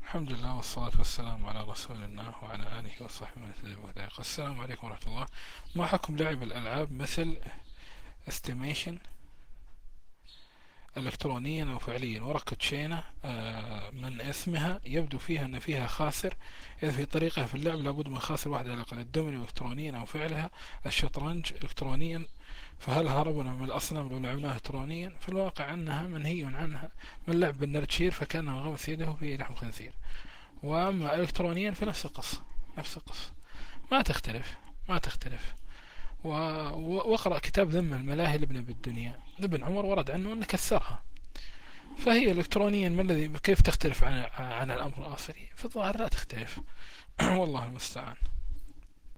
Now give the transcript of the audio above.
الحمد لله والصلاة والسلام على رسول الله وعلى آله وصحبه وسلم. السلام عليكم ورحمة الله. ما حكم لعب الألعاب مثل استيميشن إلكترونيا أو فعليا؟ ورقة شينة من اسمها يبدو فيها أن فيها خاسر. إذا في طريقة في اللعب لابد من خاسر واحد على الأقل. الدومينو إلكترونيا أو فعلها الشطرنج إلكترونيا. فهل هربنا من الأصنام لو لعبناها إلكترونيا؟ في الواقع أنها منهي عنها. من لعب بالنردشير فكأنه غمس يده في لحم خنزير. واما الكترونيا فنفس القصة. نفس القصة. ما تختلف. ما تختلف. واقرأ كتاب ذم الملاهي لابن ابي الدنيا لابن عمر، ورد عنه انه كسرها. فهي الكترونيا ما الذي كيف تختلف عن الامر الاصلي؟ في الظاهر لا تختلف. والله المستعان.